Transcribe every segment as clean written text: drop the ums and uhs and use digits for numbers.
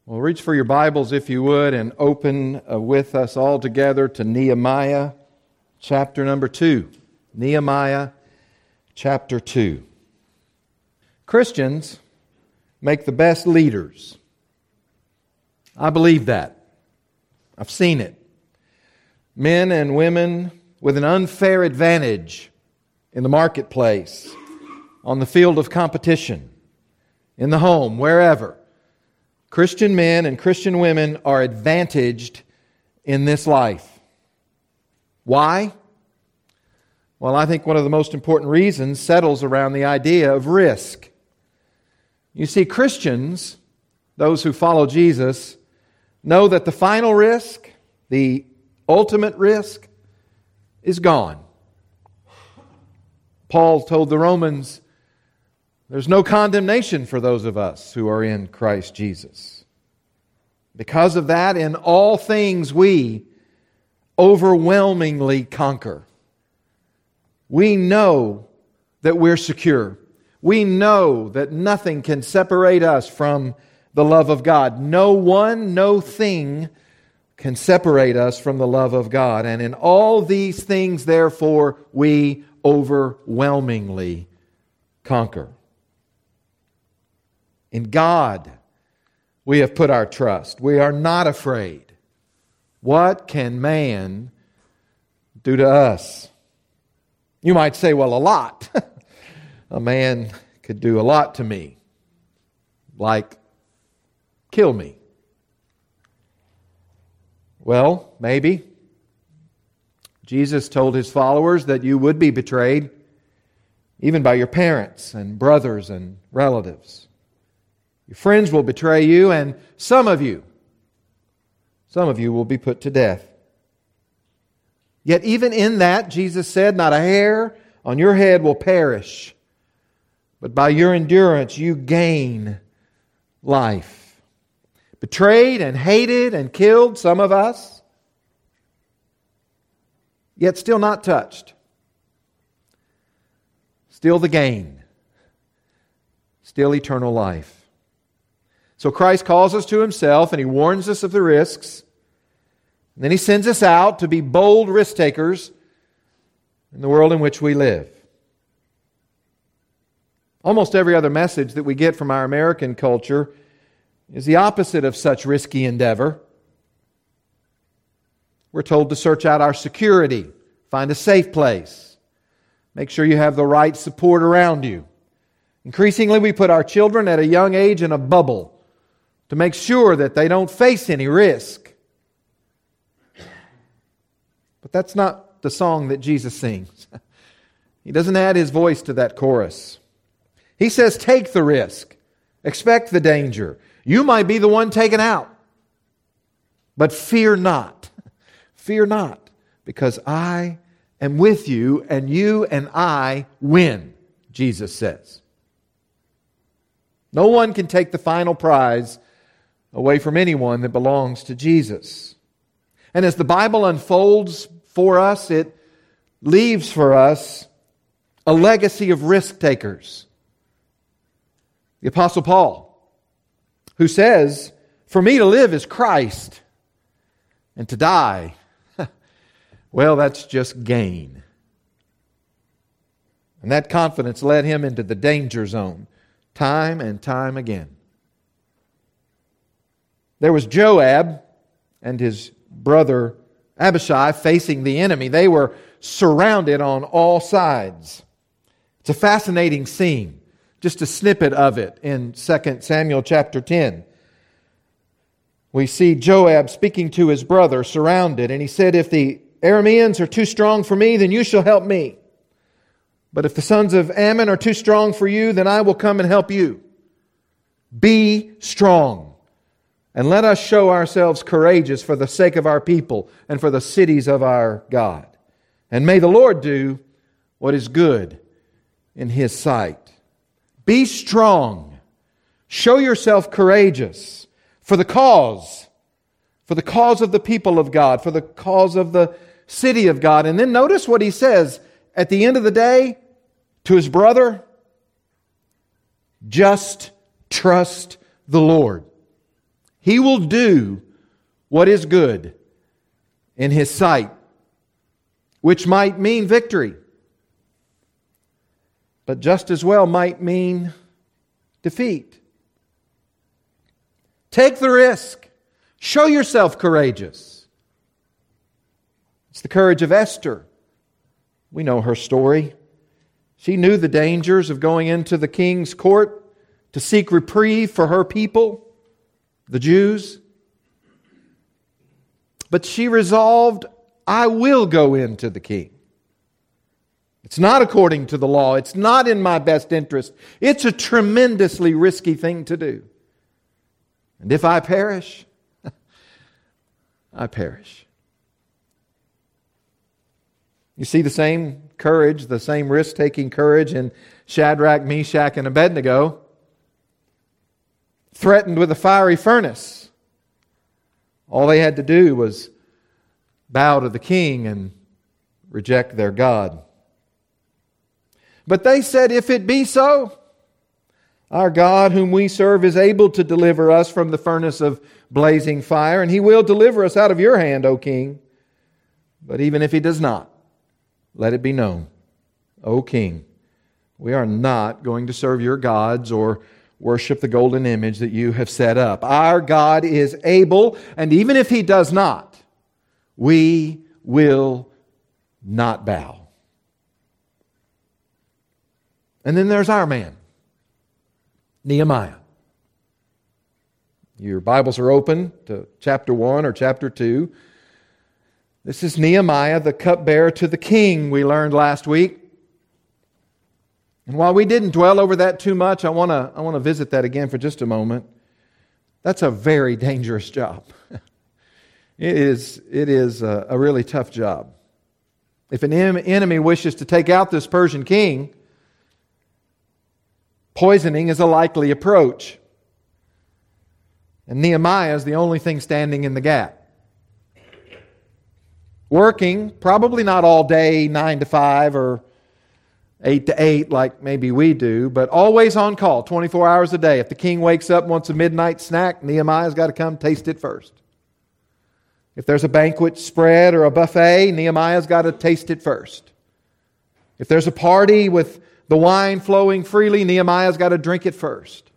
Well, reach for your Bibles, if you would, and open with us all together to Nehemiah chapter number 2. Nehemiah chapter 2. Christians make the best leaders. I believe that. I've seen it. Men and women with an unfair advantage in the marketplace, on the field of competition, in the home, wherever. Christian men and Christian women are advantaged in this life. Why? Well, I think one of the most important reasons settles around the idea of risk. You see, Christians, those who follow Jesus, know that the final risk, the ultimate risk, is gone. Paul told the Romans, there's no condemnation for those of us who are in Christ Jesus. Because of that, in all things we overwhelmingly conquer. We know that we're secure. We know that nothing can separate us from the love of God. No one, no thing can separate us from the love of God. And in all these things, therefore, we overwhelmingly conquer. In God, we have put our trust. We are not afraid. What can man do to us? You might say, well, a lot. A man could do a lot to me, like kill me. Well, maybe. Jesus told His followers that you would be betrayed, even by your parents and brothers and relatives. Your friends will betray you, and some of you will be put to death. Yet even in that, Jesus said, not a hair on your head will perish, but by your endurance you gain life. Betrayed and hated and killed, some of us, yet still not touched. Still the gain. Still eternal life. So Christ calls us to Himself and He warns us of the risks. And then He sends us out to be bold risk takers in the world in which we live. Almost every other message that we get from our American culture is the opposite of such risky endeavor. We're told to search out our security, find a safe place, make sure you have the right support around you. Increasingly, we put our children at a young age in a bubble to make sure that they don't face any risk. But that's not the song that Jesus sings. He doesn't add His voice to that chorus. He says, take the risk. Expect the danger. You might be the one taken out. But fear not. Fear not, because I am with you, and you and I win, Jesus says. No one can take the final prize away from anyone that belongs to Jesus. And as the Bible unfolds for us, it leaves for us a legacy of risk takers. The Apostle Paul, who says, for me to live is Christ, and to die, well, that's just gain. And that confidence led him into the danger zone time and time again. There was Joab and his brother Abishai facing the enemy. They were surrounded on all sides. It's a fascinating scene. Just a snippet of it in 2 Samuel chapter 10. We see Joab speaking to his brother, surrounded, and he said, if the Arameans are too strong for me, then you shall help me. But if the sons of Ammon are too strong for you, then I will come and help you. Be strong. And let us show ourselves courageous for the sake of our people and for the cities of our God. And may the Lord do what is good in His sight. Be strong. Show yourself courageous for the cause of the people of God, for the cause of the city of God. And then notice what he says at the end of the day to his brother. Just trust the Lord. He will do what is good in His sight, which might mean victory, but just as well might mean defeat. Take the risk. Show yourself courageous. It's the courage of Esther. We know her story. She knew the dangers of going into the king's court to seek reprieve for her people, the Jews. But she resolved, I will go into the king. It's not according to the law. It's not in my best interest. It's a tremendously risky thing to do. And if I perish, I perish. You see the same courage, the same risk-taking courage in Shadrach, Meshach, and Abednego, threatened with a fiery furnace. All they had to do was bow to the king and reject their God. But they said, if it be so, our God whom we serve is able to deliver us from the furnace of blazing fire, and He will deliver us out of your hand, O king. But even if He does not, let it be known, O king, we are not going to serve your gods or worship the golden image that you have set up. Our God is able, and even if He does not, we will not bow. And then there's our man, Nehemiah. Your Bibles are open to chapter 1 or chapter 2. This is Nehemiah, the cupbearer to the king, we learned last week. And while we didn't dwell over that too much, I want to visit that again for just a moment. That's a very dangerous job. It is a really tough job. If an enemy wishes to take out this Persian king, poisoning is a likely approach. And Nehemiah is the only thing standing in the gap. Working, probably not all day, 9 to 5 or 8 to 8 like maybe we do, but always on call, 24 hours a day. If the king wakes up and wants a midnight snack, Nehemiah's got to come taste it first. If there's a banquet spread or a buffet, Nehemiah's got to taste it first. If there's a party with the wine flowing freely, Nehemiah's got to drink it first.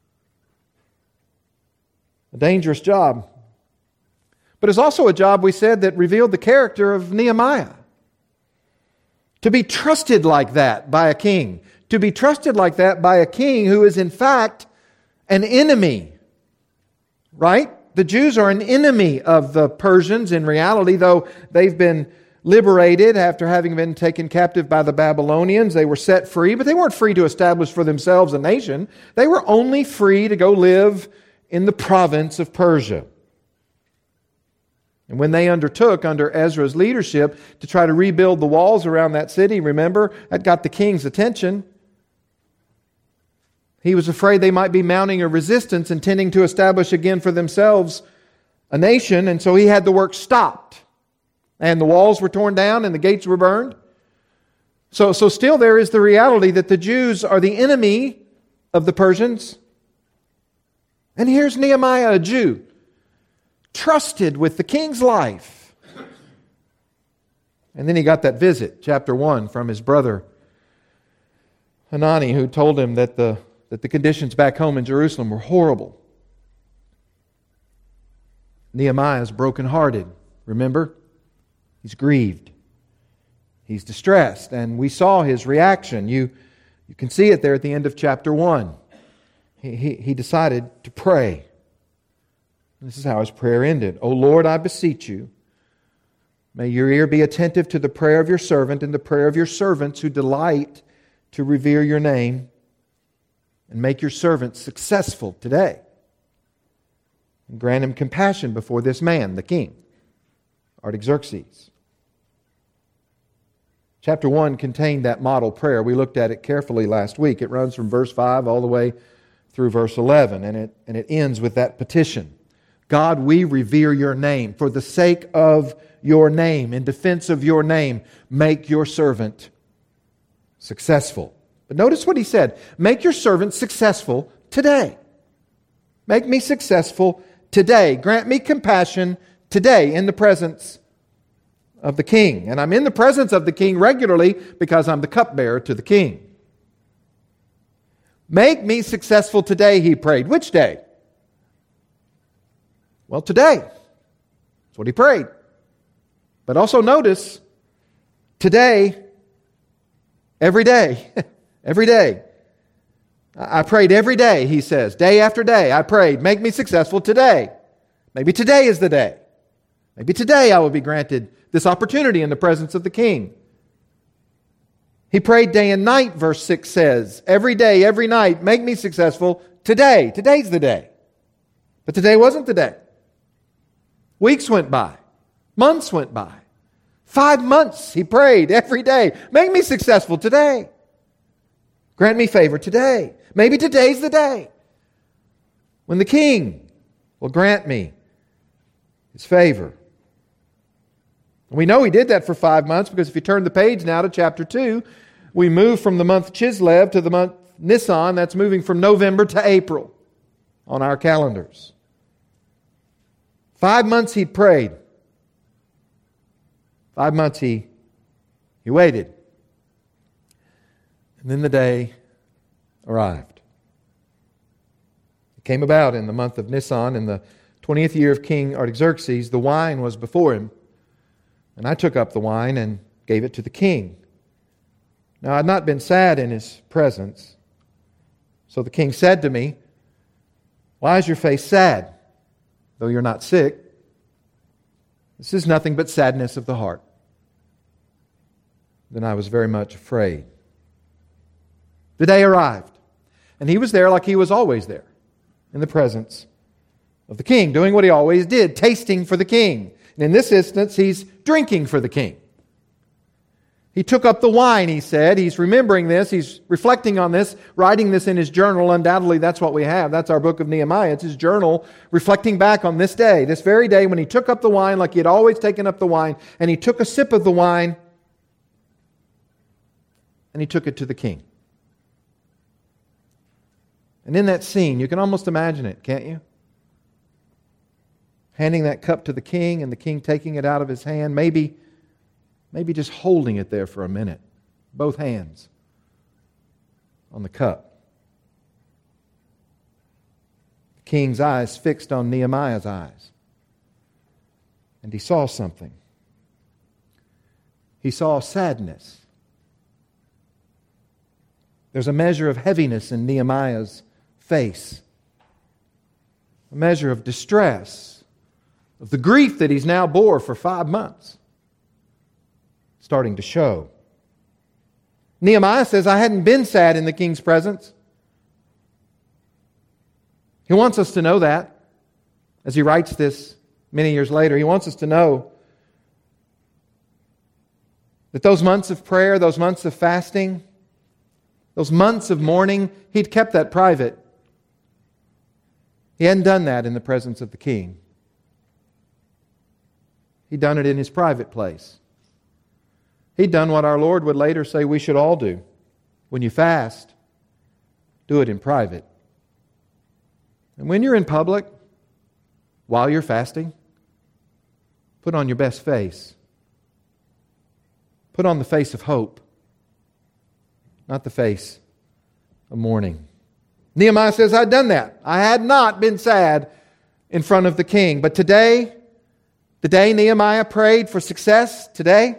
A dangerous job. But it's also a job, we said, that revealed the character of Nehemiah. To be trusted like that by a king. To be trusted like that by a king who is in fact an enemy. Right? The Jews are an enemy of the Persians in reality, though they've been liberated after having been taken captive by the Babylonians. They were set free, but they weren't free to establish for themselves a nation. They were only free to go live in the province of Persia. And when they undertook, under Ezra's leadership, to try to rebuild the walls around that city, remember, that got the king's attention. He was afraid they might be mounting a resistance, intending to establish again for themselves a nation, and so he had the work stopped. And the walls were torn down and the gates were burned. So still there is the reality that the Jews are the enemy of the Persians. And here's Nehemiah, a Jew, trusted with the king's life. And then he got that visit, chapter 1, from his brother Hanani, who told him that the conditions back home in Jerusalem were horrible. Nehemiah is brokenhearted, remember? He's grieved. He's distressed. And we saw his reaction. You can see it there at the end of chapter 1. He decided to pray. This is how his prayer ended. O Lord, I beseech you, may your ear be attentive to the prayer of your servant and the prayer of your servants who delight to revere your name, and make your servant successful today. And grant him compassion before this man, the king, Artaxerxes. Chapter 1 contained that model prayer. We looked at it carefully last week. It runs from verse 5 all the way through verse 11, and it ends with that petition. God, we revere your name. For the sake of your name, in defense of your name, make your servant successful. But notice what he said. Make your servant successful today. Make me successful today. Grant me compassion today in the presence of the king. And I'm in the presence of the king regularly because I'm the cupbearer to the king. Make me successful today, he prayed. Which day? Well, today. That's what he prayed. But also notice, today, every day. Every day. I prayed every day, he says. Day after day, I prayed, make me successful today. Maybe today is the day. Maybe today I will be granted this opportunity in the presence of the king. He prayed day and night, verse 6 says. Every day, every night, make me successful today. Today's the day. But today wasn't the day. Weeks went by. Months went by. 5 months he prayed every day. Make me successful today. Grant me favor today. Maybe today's the day when the king will grant me his favor. We know he did that for 5 months because if you turn the page now to chapter 2, we move from the month Chislev to the month Nisan. That's moving from November to April on our calendars. 5 months he prayed. 5 months he waited. And then the day arrived. It came about in the month of Nisan, in the 20th year of King Artaxerxes. The wine was before him, and I took up the wine and gave it to the king. Now I had not been sad in his presence. So the king said to me, "Why is your face sad, though you're not sick? This is nothing but sadness of the heart." Then I was very much afraid. The day arrived, and he was there like he was always there, in the presence of the king, doing what he always did, tasting for the king. And in this instance, he's drinking for the king. He took up the wine, he said. He's remembering this. He's reflecting on this, writing this in his journal. Undoubtedly, that's what we have. That's our book of Nehemiah. It's his journal reflecting back on this day, this very day when he took up the wine like he had always taken up the wine, and he took a sip of the wine, and he took it to the king. And in that scene, you can almost imagine it, can't you? Handing that cup to the king and the king taking it out of his hand, maybe just holding it there for a minute, both hands on the cup. The king's eyes fixed on Nehemiah's eyes. And he saw something. He saw sadness. There's a measure of heaviness in Nehemiah's face. A measure of distress, of the grief that he's now bore for 5 months, starting to show. Nehemiah says, I hadn't been sad in the king's presence. He wants us to know that. As he writes this many years later, he wants us to know that those months of prayer, those months of fasting, those months of mourning, he'd kept that private. He hadn't done that in the presence of the king. He'd done it in his private place. He'd done what our Lord would later say we should all do. When you fast, do it in private. And when you're in public, while you're fasting, put on your best face. Put on the face of hope, not the face of mourning. Nehemiah says, I'd done that. I had not been sad in front of the king. But today, the day Nehemiah prayed for success, today,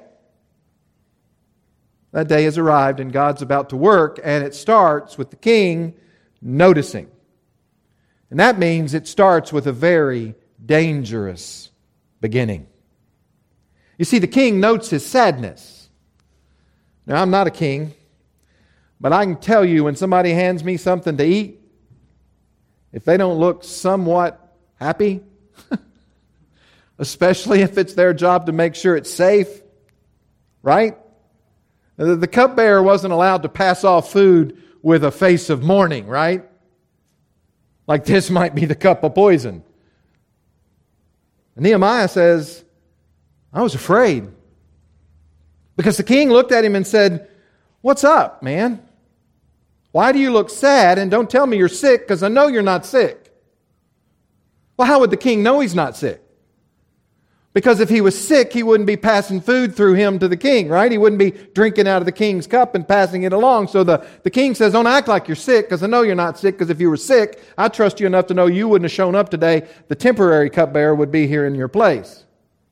that day has arrived and God's about to work, and it starts with the king noticing. And that means it starts with a very dangerous beginning. You see, the king notes his sadness. Now, I'm not a king, but I can tell you when somebody hands me something to eat, if they don't look somewhat happy, especially if it's their job to make sure it's safe, right? The cupbearer wasn't allowed to pass off food with a face of mourning, right? Like this might be the cup of poison. And Nehemiah says, I was afraid. Because the king looked at him and said, what's up, man? Why do you look sad? And don't tell me you're sick, because I know you're not sick. Well, how would the king know he's not sick? Because if he was sick, he wouldn't be passing food through him to the king, right? He wouldn't be drinking out of the king's cup and passing it along. So the king says, don't act like you're sick, because I know you're not sick, because if you were sick, I trust you enough to know you wouldn't have shown up today. The temporary cupbearer would be here in your place.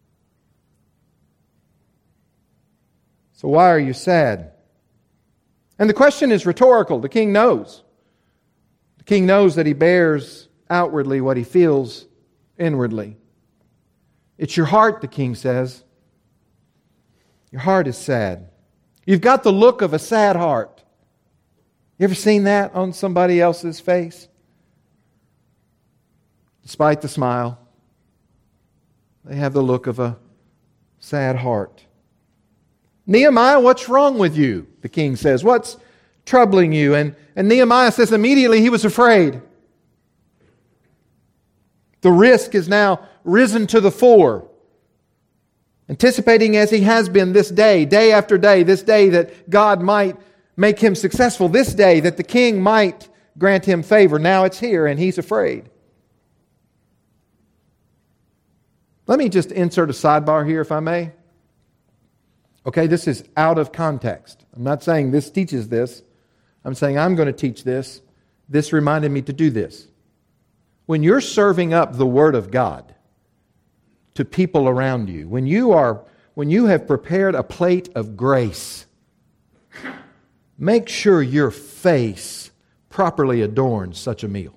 So why are you sad? And the question is rhetorical. The king knows. The king knows that he bears outwardly what he feels inwardly. It's your heart, the king says. Your heart is sad. You've got the look of a sad heart. You ever seen that on somebody else's face? Despite the smile, they have the look of a sad heart. Nehemiah, what's wrong with you? The king says. What's troubling you? And Nehemiah says immediately he was afraid. The risk is now risen to the fore. Anticipating as he has been this day after day, this day that God might make him successful, this day that the king might grant him favor. Now it's here and he's afraid. Let me just insert a sidebar here, if I may. Okay, this is out of context. I'm not saying this teaches this. I'm saying I'm going to teach this. This reminded me to do this. When you're serving up the Word of God to people around you, when you have prepared a plate of grace, make sure your face properly adorns such a meal.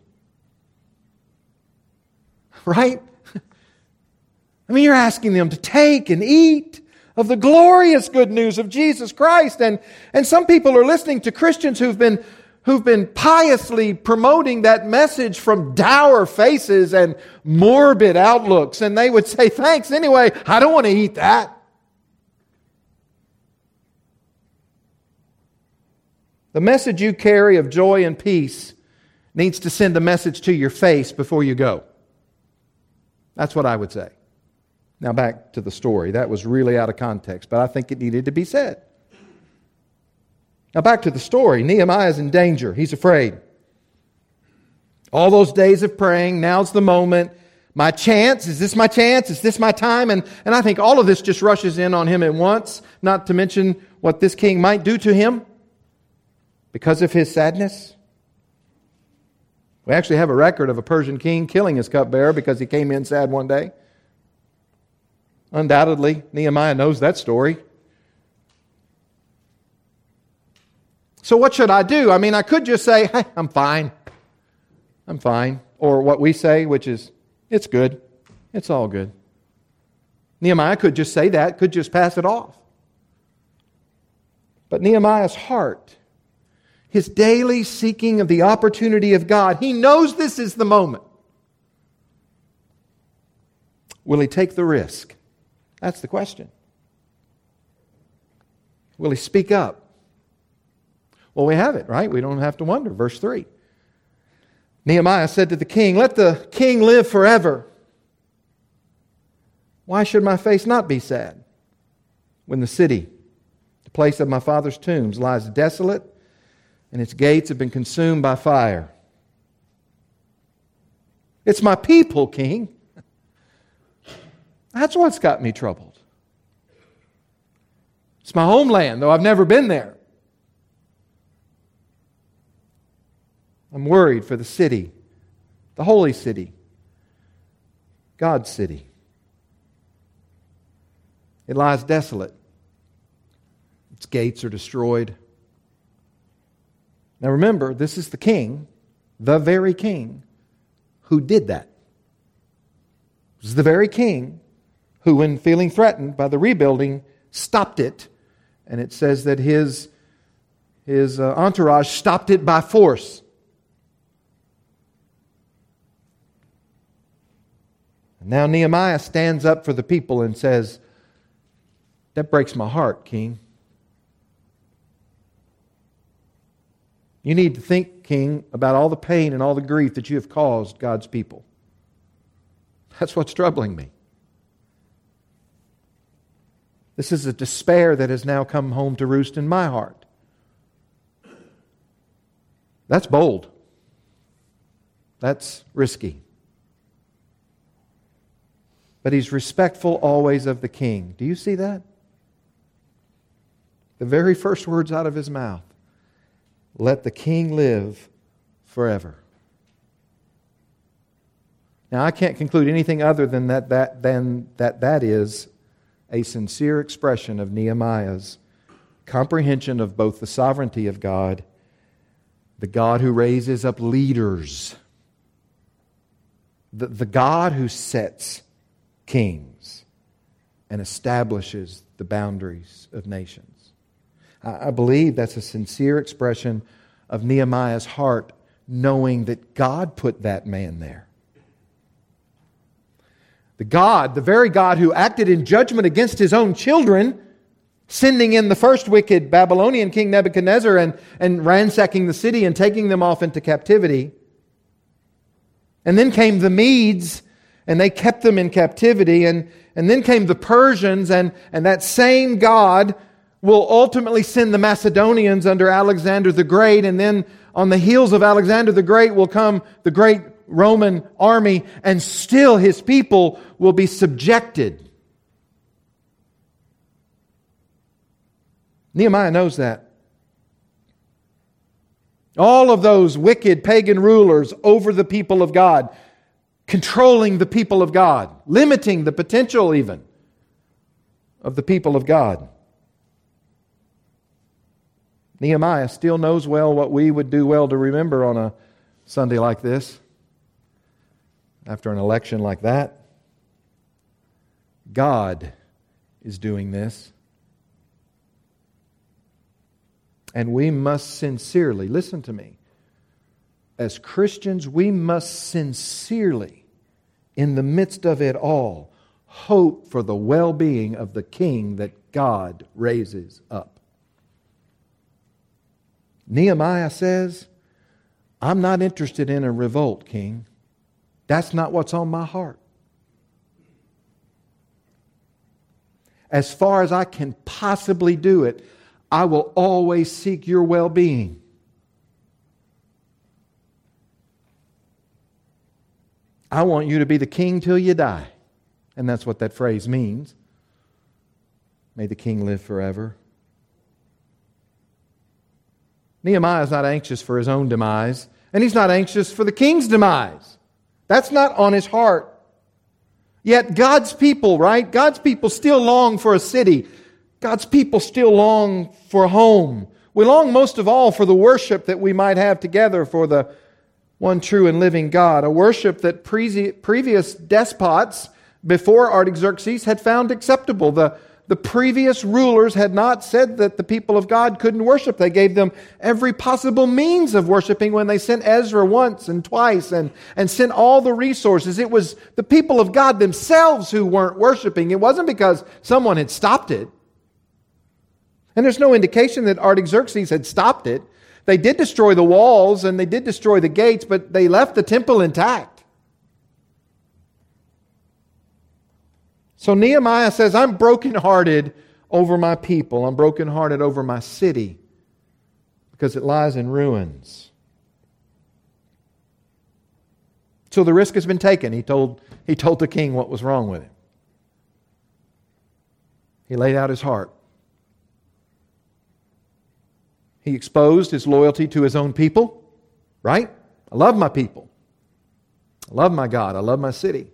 Right? I mean, you're asking them to take and eat of the glorious good news of Jesus Christ. And some people are listening to Christians who've been piously promoting that message from dour faces and morbid outlooks. And they would say, thanks anyway, I don't want to eat that. The message you carry of joy and peace needs to send a message to your face before you go. That's what I would say. Now back to the story. That was really out of context, but I think it needed to be said. Now back to the story. Nehemiah is in danger. He's afraid. All those days of praying, now's the moment. My chance, is this my chance? Is this my time? And I think all of this just rushes in on him at once, not to mention what this king might do to him because of his sadness. We actually have a record of a Persian king killing his cupbearer because he came in sad one day. Undoubtedly, Nehemiah knows that story. So what should I do? I mean, I could just say, hey, I'm fine. I'm fine. Or what we say, which is, it's good. It's all good. Nehemiah could just say that, could just pass it off. But Nehemiah's heart, his daily seeking of the opportunity of God, he knows this is the moment. Will he take the risk? That's the question. Will he speak up? Well, we have it, right? We don't have to wonder. Verse 3. Nehemiah said to the king, let the king live forever. Why should my face not be sad when the city, the place of my father's tombs, lies desolate and its gates have been consumed by fire? It's my people, king. That's what's got me troubled. It's my homeland, though I've never been there. I'm worried for the city, the holy city, God's city. It lies desolate. Its gates are destroyed. Now remember, this is the king, the very king, who did that. This is the very king who, when feeling threatened by the rebuilding, stopped it. And it says that his entourage stopped it by force. And now Nehemiah stands up for the people and says, that breaks my heart, king. You need to think, king, about all the pain and all the grief that you have caused God's people. That's what's troubling me. This is a despair that has now come home to roost in my heart. That's bold. That's risky. but he's respectful always of the king. Do you see that? The very first words out of his mouth, let the king live forever. Now, I can't conclude anything other than that is a sincere expression of Nehemiah's comprehension of both the sovereignty of God, the God who raises up leaders, the God who sets kings and establishes the boundaries of nations. I believe that's a sincere expression of Nehemiah's heart, knowing that God put that man there. The very God who acted in judgment against His own children, sending in the first wicked Babylonian king Nebuchadnezzar and ransacking the city and taking them off into captivity. And then came the Medes, and they kept them in captivity. And then came the Persians, and that same God will ultimately send the Macedonians under Alexander the Great. And then on the heels of Alexander the Great will come the great Roman army, and still His people will be subjected. Nehemiah knows that. All of those wicked pagan rulers over the people of God, controlling the people of God, limiting the potential even of the people of God. Nehemiah still knows well what we would do well to remember on a Sunday like this, after an election like that. God is doing this. And we must sincerely, listen to me, as Christians, we must sincerely, in the midst of it all, hope for the well-being of the king that God raises up. Nehemiah says, I'm not interested in a revolt, king. That's not what's on my heart. As far as I can possibly do it, I will always seek your well-being. I want you to be the king till you die. And that's what that phrase means. May the king live forever. Nehemiah is not anxious for his own demise, and he's not anxious for the king's demise. That's not on his heart. Yet God's people, right? God's people still long for a city. God's people still long for a home. We long most of all for the worship that we might have together for the one true and living God. A worship that previous despots before Artaxerxes had found acceptable. The previous rulers had not said that the people of God couldn't worship. They gave them every possible means of worshiping when they sent Ezra once and twice and sent all the resources. It was the people of God themselves who weren't worshiping. It wasn't because someone had stopped it. And there's no indication that Artaxerxes had stopped it. They did destroy the walls and they did destroy the gates, but they left the temple intact. So Nehemiah says, I'm brokenhearted over my people. I'm brokenhearted over my city because it lies in ruins. So the risk has been taken. He told the king what was wrong with him. He laid out his heart. He exposed his loyalty to his own people, right? I love my people. I love my God. I love my city.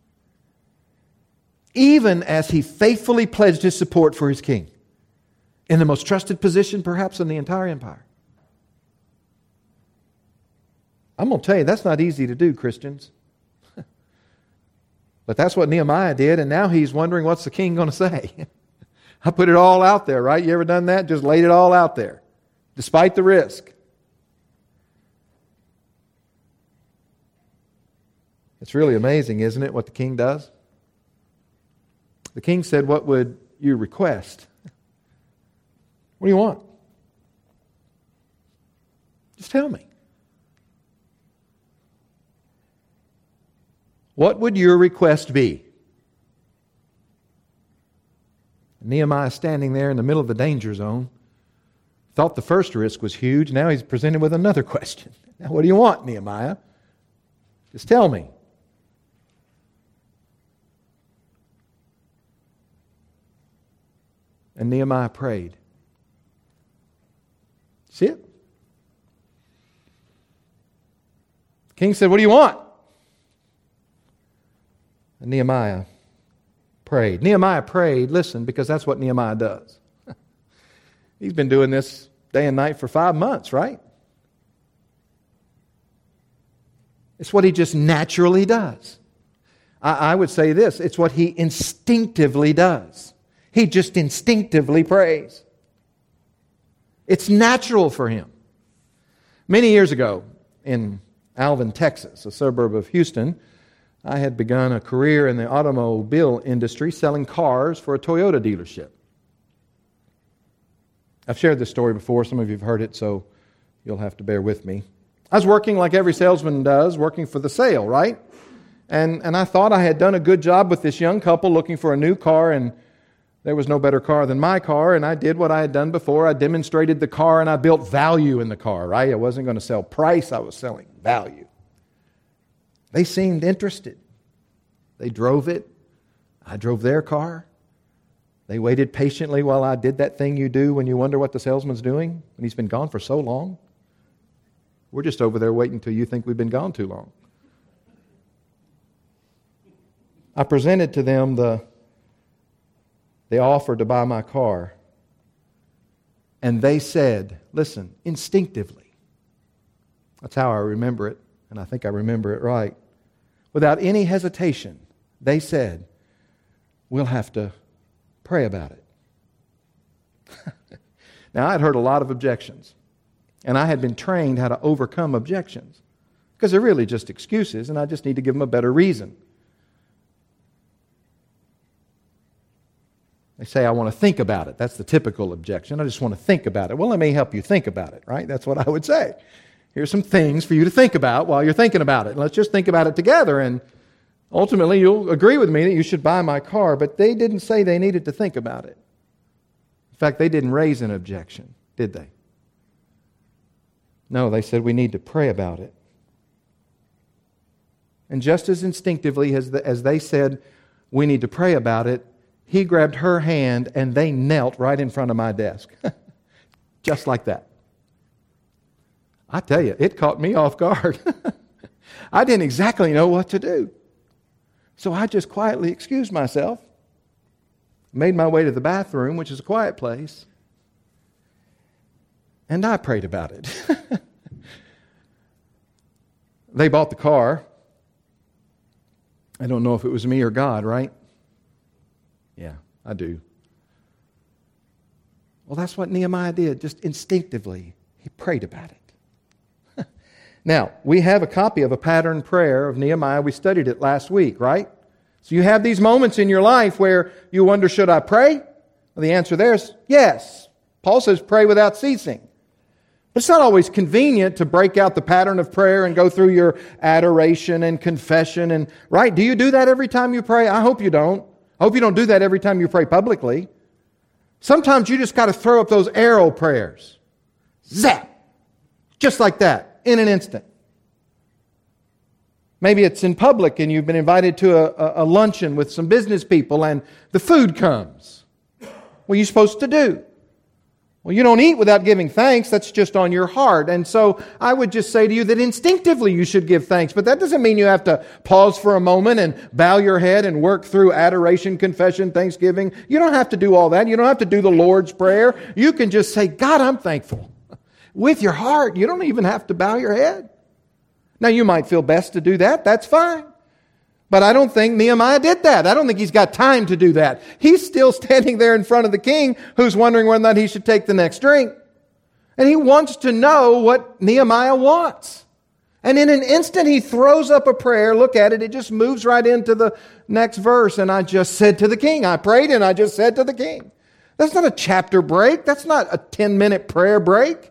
Even as he faithfully pledged his support for his king in the most trusted position perhaps in the entire empire. I'm going to tell you, that's not easy to do, Christians. But that's what Nehemiah did, and now he's wondering what's the king going to say. I put it all out there, right? You ever done that? Just laid it all out there, despite the risk. It's really amazing, isn't it, what the king does? The king said, what would you request? What do you want? Just tell me. What would your request be? Nehemiah standing there in the middle of the danger zone. Thought the first risk was huge. Now he's presented with another question. Now what do you want, Nehemiah? Just tell me. And Nehemiah prayed. See it? The king said, "What do you want?" And Nehemiah prayed. Nehemiah prayed, listen, because that's what Nehemiah does. He's been doing this day and night for 5 months, right? It's what he just naturally does. I would say this, it's what he instinctively does. He just instinctively prays. It's natural for him. Many years ago in Alvin, Texas, a suburb of Houston, I had begun a career in the automobile industry selling cars for a Toyota dealership. I've shared this story before. Some of you have heard it, so you'll have to bear with me. I was working like every salesman does, working for the sale, right? And I thought I had done a good job with this young couple looking for a new car, and there was no better car than my car, and I did what I had done before. I demonstrated the car, and I built value in the car, right? I wasn't going to sell price, I was selling value. They seemed interested. They drove it. I drove their car. They waited patiently while I did that thing you do when you wonder what the salesman's doing, and he's been gone for so long. We're just over there waiting till you think we've been gone too long. I presented to them the offer to buy my car, and they said, listen, instinctively, that's how I remember it, and I think I remember it right. Without any hesitation, they said, we'll have to pray about it. Now, I had heard a lot of objections, and I had been trained how to overcome objections, because they're really just excuses, and I just need to give them a better reason. They say, I want to think about it. That's the typical objection. I just want to think about it. Well, let me help you think about it, right? That's what I would say. Here's some things for you to think about while you're thinking about it. Let's just think about it together, and ultimately you'll agree with me that you should buy my car. But they didn't say they needed to think about it. In fact, they didn't raise an objection, did they? No, they said we need to pray about it. And just as instinctively as they said we need to pray about it, he grabbed her hand and they knelt right in front of my desk. Just like that. I tell you, it caught me off guard. I didn't exactly know what to do. So I just quietly excused myself, made my way to the bathroom, which is a quiet place, and I prayed about it. They bought the car. I don't know if it was me or God, right? Yeah, I do. Well, that's what Nehemiah did, just instinctively. He prayed about it. Now, we have a copy of a pattern prayer of Nehemiah. We studied it last week, right? So you have these moments in your life where you wonder, should I pray? Well, the answer there is yes. Paul says pray without ceasing. But it's not always convenient to break out the pattern of prayer and go through your adoration and confession. And right? Do you do that every time you pray? I hope you don't. I hope you don't do that every time you pray publicly. Sometimes you just got to throw up those arrow prayers. Zap! Just like that, in an instant. Maybe it's in public and you've been invited to a luncheon with some business people and the food comes. What are you supposed to do? Well, you don't eat without giving thanks. That's just on your heart. And so I would just say to you that instinctively you should give thanks. But that doesn't mean you have to pause for a moment and bow your head and work through adoration, confession, thanksgiving. You don't have to do all that. You don't have to do the Lord's Prayer. You can just say, God, I'm thankful. With your heart. You don't even have to bow your head. Now, you might feel best to do that. That's fine. But I don't think Nehemiah did that. I don't think he's got time to do that. He's still standing there in front of the king who's wondering whether or not he should take the next drink. And he wants to know what Nehemiah wants. And in an instant, he throws up a prayer. Look at it. It just moves right into the next verse. And I just said to the king. I prayed and I just said to the king. That's not a chapter break. That's not a 10-minute prayer break.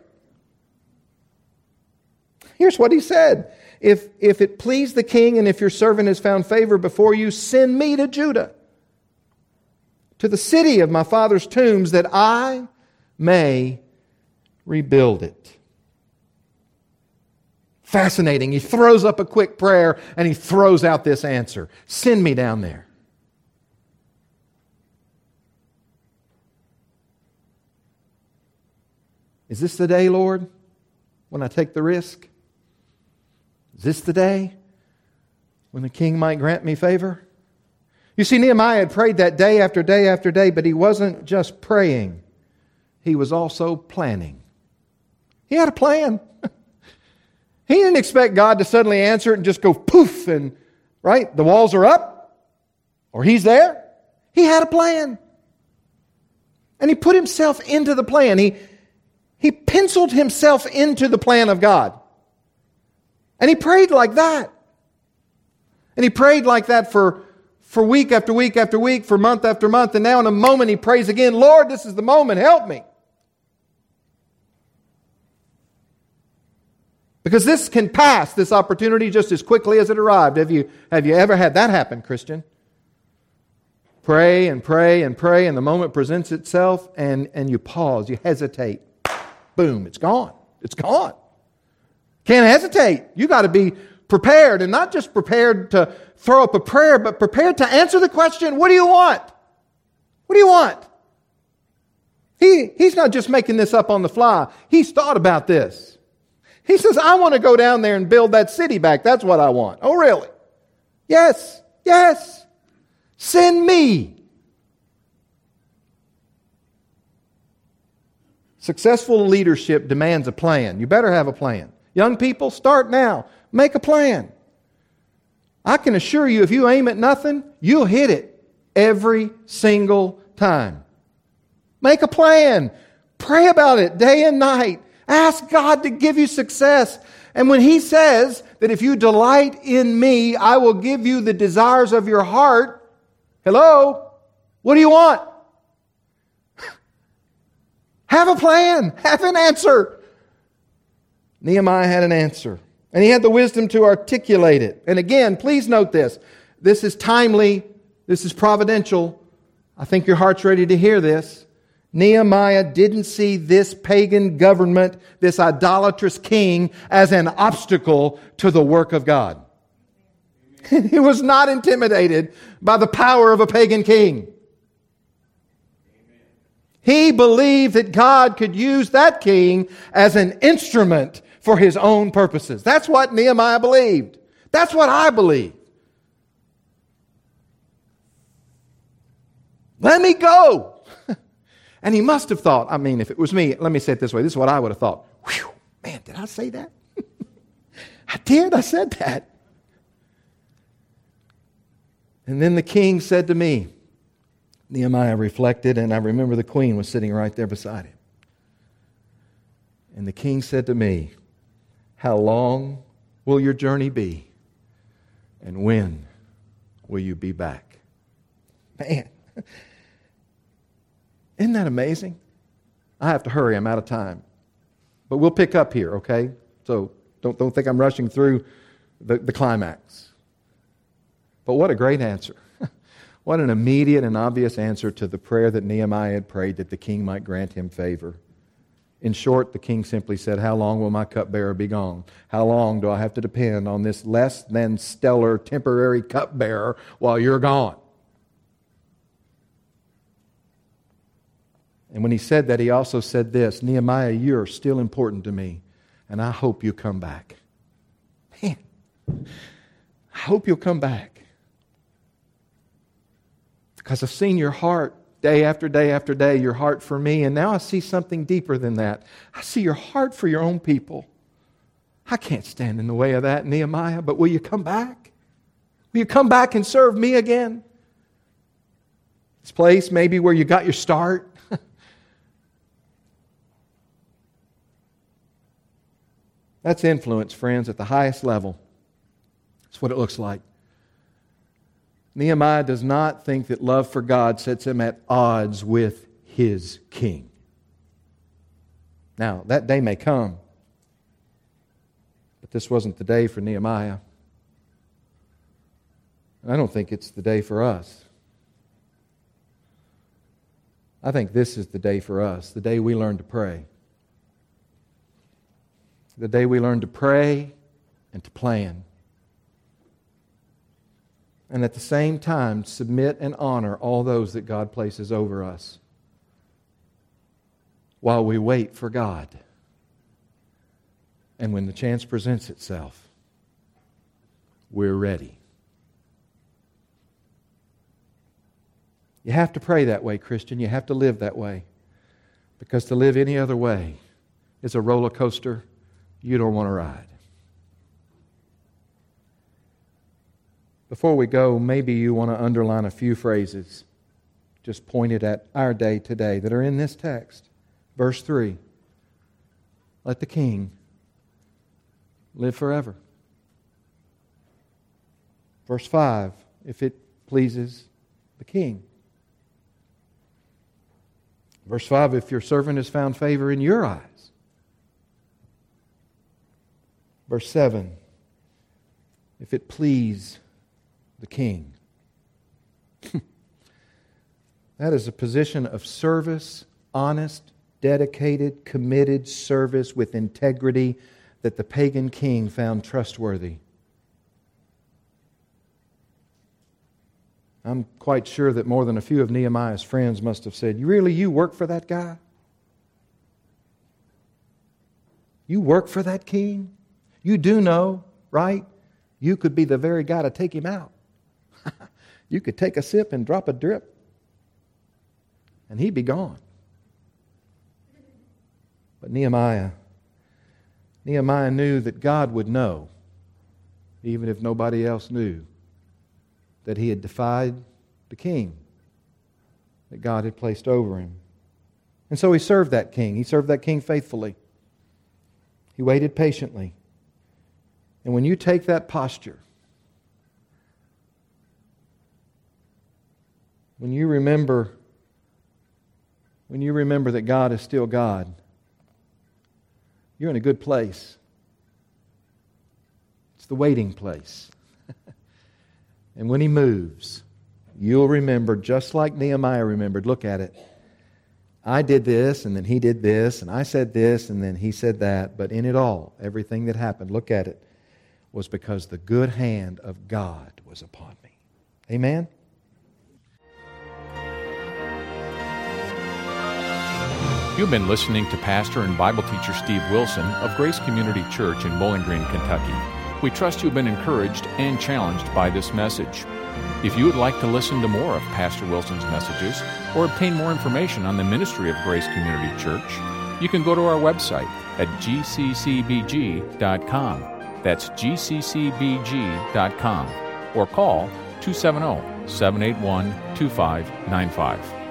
Here's what he said. If it please the king and if your servant has found favor before you, send me to Judah, to the city of my father's tombs, that I may rebuild it. Fascinating. He throws up a quick prayer and he throws out this answer. Send me down there. Is this the day, Lord, when I take the risk? Is this the day when the king might grant me favor? You see, Nehemiah had prayed that day after day after day, but he wasn't just praying. He was also planning. He had a plan. He didn't expect God to suddenly answer it and just go poof and, right, the walls are up or He's there. He had a plan. And he put himself into the plan. He penciled himself into the plan of God. And he prayed like that. And he prayed like that for week after week after week, for month after month. And now in a moment he prays again, Lord, this is the moment, help me. Because this can pass, this opportunity, just as quickly as it arrived. Have you ever had that happen, Christian? Pray and pray and pray, and the moment presents itself, and you pause, you hesitate. Boom, it's gone. It's gone. Can't hesitate. You got to be prepared, and not just prepared to throw up a prayer, but prepared to answer the question, what do you want? What do you want? He's not just making this up on the fly. He's thought about this. He says, I want to go down there and build that city back. That's what I want. Oh, really? Yes, yes. Send me. Successful leadership demands a plan. You better have a plan. Young people, start now. Make a plan. I can assure you, if you aim at nothing, you'll hit it every single time. Make a plan. Pray about it day and night. Ask God to give you success. And when He says that if you delight in me, I will give you the desires of your heart. Hello? What do you want? Have a plan. Have an answer. Nehemiah had an answer. And he had the wisdom to articulate it. And again, please note this. This is timely. This is providential. I think your heart's ready to hear this. Nehemiah didn't see this pagan government, this idolatrous king, as an obstacle to the work of God. He was not intimidated by the power of a pagan king. He believed that God could use that king as an instrument for His own purposes. That's what Nehemiah believed. That's what I believe. Let me go. And he must have thought, if it was me, let me say it this way. This is what I would have thought. Whew, man, did I say that? I said that. And then the king said to me, Nehemiah reflected, and I remember the queen was sitting right there beside him. And the king said to me, how long will your journey be? And when will you be back? Man. Isn't that amazing? I have to hurry. I'm out of time. But we'll pick up here, okay? So don't think I'm rushing through the climax. But what a great answer. What an immediate and obvious answer to the prayer that Nehemiah had prayed that the king might grant him favor. In short, the king simply said, how long will my cupbearer be gone? How long do I have to depend on this less than stellar temporary cupbearer while you're gone? And when he said that, he also said this, Nehemiah, you're still important to me, and I hope you come back. Man, I hope you'll come back. Because I've seen your heart day after day after day, your heart for me, and now I see something deeper than that. I see your heart for your own people. I can't stand in the way of that, Nehemiah, but will you come back? Will you come back and serve me again? This place maybe where you got your start. That's influence, friends, at the highest level. That's what it looks like. Nehemiah does not think that love for God sets him at odds with his king. Now, that day may come, but this wasn't the day for Nehemiah. I don't think it's the day for us. I think this is the day for us, the day we learn to pray. The day we learn to pray and to plan. And at the same time, submit and honor all those that God places over us. while we wait for God. And when the chance presents itself, we're ready. You have to pray that way, Christian. You have to live that way. Because to live any other way is a roller coaster you don't want to ride. Before we go, maybe you want to underline a few phrases just pointed at our day today that are in this text. Verse 3, let the king live forever. Verse 5, if it pleases the king. Verse 5, if your servant has found favor in your eyes. Verse 7, if it please the king. That is a position of service, honest, dedicated, committed service with integrity that the pagan king found trustworthy. I'm quite sure that more than a few of Nehemiah's friends must have said, you work for that guy? You work for that king? You do know, right? You could be the very guy to take him out. You could take a sip and drop a drip, and he'd be gone. But Nehemiah knew that God would know, even if nobody else knew, that he had defied the king that God had placed over him. And so he served that king. He served that king faithfully. He waited patiently. And when you take that posture, when you remember that God is still God, you're in a good place. It's the waiting place. And when he moves, you'll remember, just like Nehemiah remembered, look at it. I did this, and then he did this, and I said this, and then he said that. But in it all, everything that happened, look at it, was because the good hand of God was upon me. Amen? You've been listening to Pastor and Bible teacher Steve Wilson of Grace Community Church in Bowling Green, Kentucky. We trust you've been encouraged and challenged by this message. If you would like to listen to more of Pastor Wilson's messages or obtain more information on the ministry of Grace Community Church, you can go to our website at gccbg.com. That's gccbg.com. Or call 270-781-2595.